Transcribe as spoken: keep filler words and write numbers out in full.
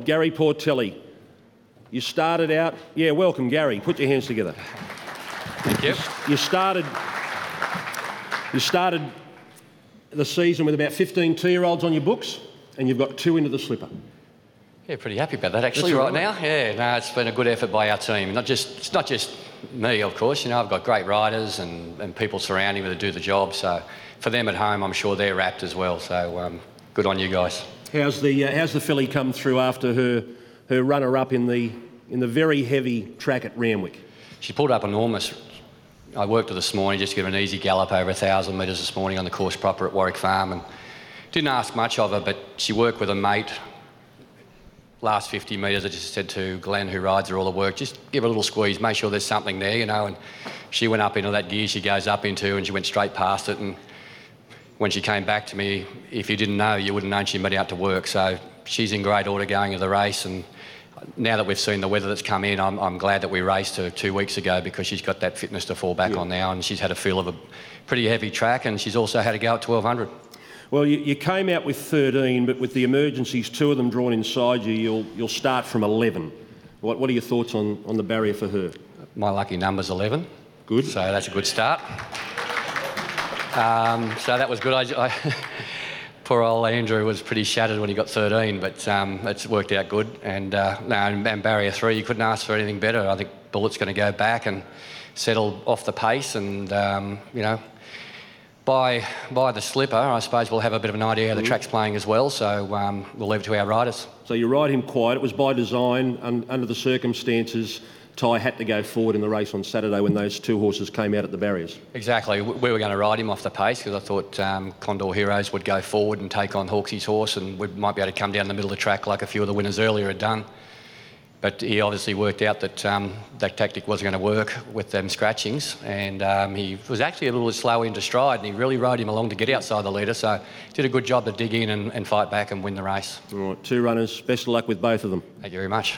Gary Portelli. You started out... Yeah, welcome, Gary. Put your hands together. Thank you. You started... You started the season with about fifteen two-year-olds on your books, and you've got two into the slipper. Yeah, pretty happy about that actually That's right right. now. Yeah, no, it's been a good effort by our team. Not just it's not just me, of course. You know, I've got great riders and, and people surrounding me to do the job. So for them at home, I'm sure they're wrapped as well. So um, good on you guys. How's the uh, how's the filly come through after her her runner-up in the in the very heavy track at Randwick? She pulled up enormous. I worked her this morning just to give her an easy gallop over a thousand metres this morning on the course proper at Warwick Farm, and didn't ask much of her, but she worked with a mate. Last fifty metres, I just said to Glenn, who rides her all the work, just give her a little squeeze, make sure there's something there, you know, and she went up into that gear she goes up into and she went straight past it, and when she came back to me, if you didn't know, you wouldn't have known she'd been out to work. So she's in great order going to the race, and now that we've seen the weather that's come in, I'm, I'm glad that we raced her two weeks ago because she's got that fitness to fall back yeah. on now, and she's had a feel of a pretty heavy track, and she's also had to go at twelve hundred. Well, you, you came out with thirteen, but with the emergencies, two of them drawn inside you, you'll you'll start from eleven. What what are your thoughts on, on the barrier for her? My lucky number's eleven. Good. So that's a good start. Um, so that was good. I, I poor old Andrew was pretty shattered when he got thirteen, but um, it's worked out good. And uh, no, and barrier three, you couldn't ask for anything better. I think Bullet's going to go back and settle off the pace, and um, you know. By, by the slipper, I suppose we'll have a bit of an idea how the track's playing as well, so um, we'll leave it to our riders. So you ride him quiet. It was by design, un under the circumstances. Ty had to go forward in the race on Saturday when those two horses came out at the barriers. Exactly. We were going to ride him off the pace because I thought um, Condor Heroes would go forward and take on Hawksy's horse, and we might be able to come down the middle of the track like a few of the winners earlier had done. But he obviously worked out that um, that tactic wasn't going to work with them scratchings, and um, he was actually a little slow into stride, and he really rode him along to get outside the leader, so did a good job to dig in and, and fight back and win the race. All right, two runners. Best of luck with both of them. Thank you very much.